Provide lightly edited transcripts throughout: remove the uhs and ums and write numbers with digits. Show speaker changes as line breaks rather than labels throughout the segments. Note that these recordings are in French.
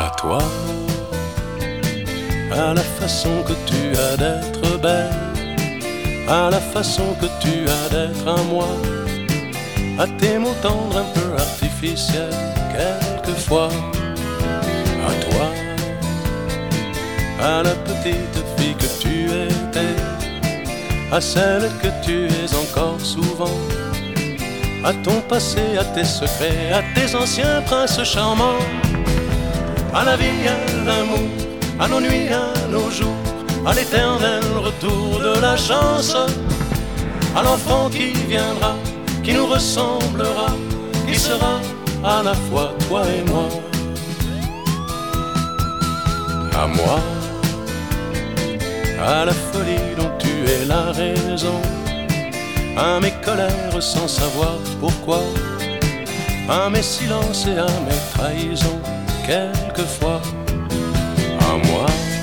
À toi, à la façon que tu as d'être belle, à la façon que tu as d'être à moi, à tes mots tendres un peu artificiels quelquefois. À toi, à la petite fille que tu étais, à celle que tu es encore souvent, à ton passé, à tes secrets, à tes anciens princes charmants, à la vie, à l'amour, à nos nuits, à nos jours, à l'éternel retour de la chance, à l'enfant qui viendra, qui nous ressemblera, qui sera à la fois toi et moi. À moi, à la folie dont tu es la raison, à mes colères sans savoir pourquoi, à mes silences et à mes trahisons quelquefois. À moi,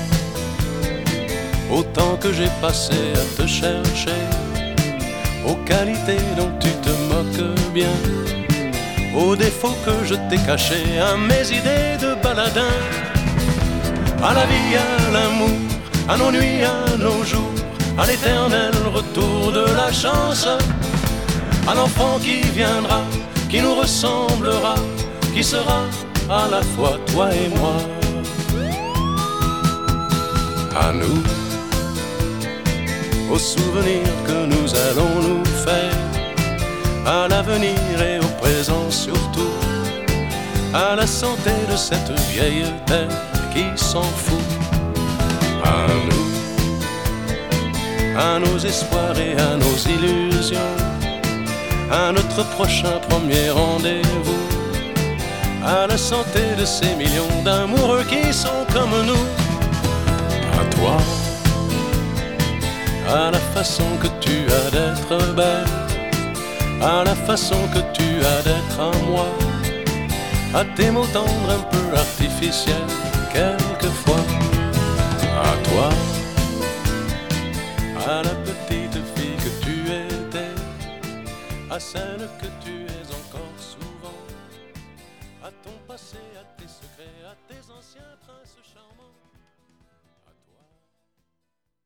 au temps que j'ai passé à te chercher, aux qualités dont tu te moques bien, aux défauts que je t'ai cachés, à mes idées de baladin, à la vie, à l'amour, à nos nuits, à nos jours, à l'éternel retour de la chance, à l'enfant qui viendra, qui nous ressemblera, qui sera à la fois toi et moi. À nous, aux souvenirs que nous allons nous faire, à l'avenir et au présent surtout, à la santé de cette vieille terre qui s'en fout. À nous, à nos espoirs et à nos illusions, à notre prochain premier rendez-vous, à la santé de ces millions d'amoureux qui sont comme nous. À toi, à la façon que tu as d'être belle, à la façon que tu as d'être à moi, à tes mots tendres un peu artificiels quelquefois. À toi, à la petite fille que tu étais, à celle que tu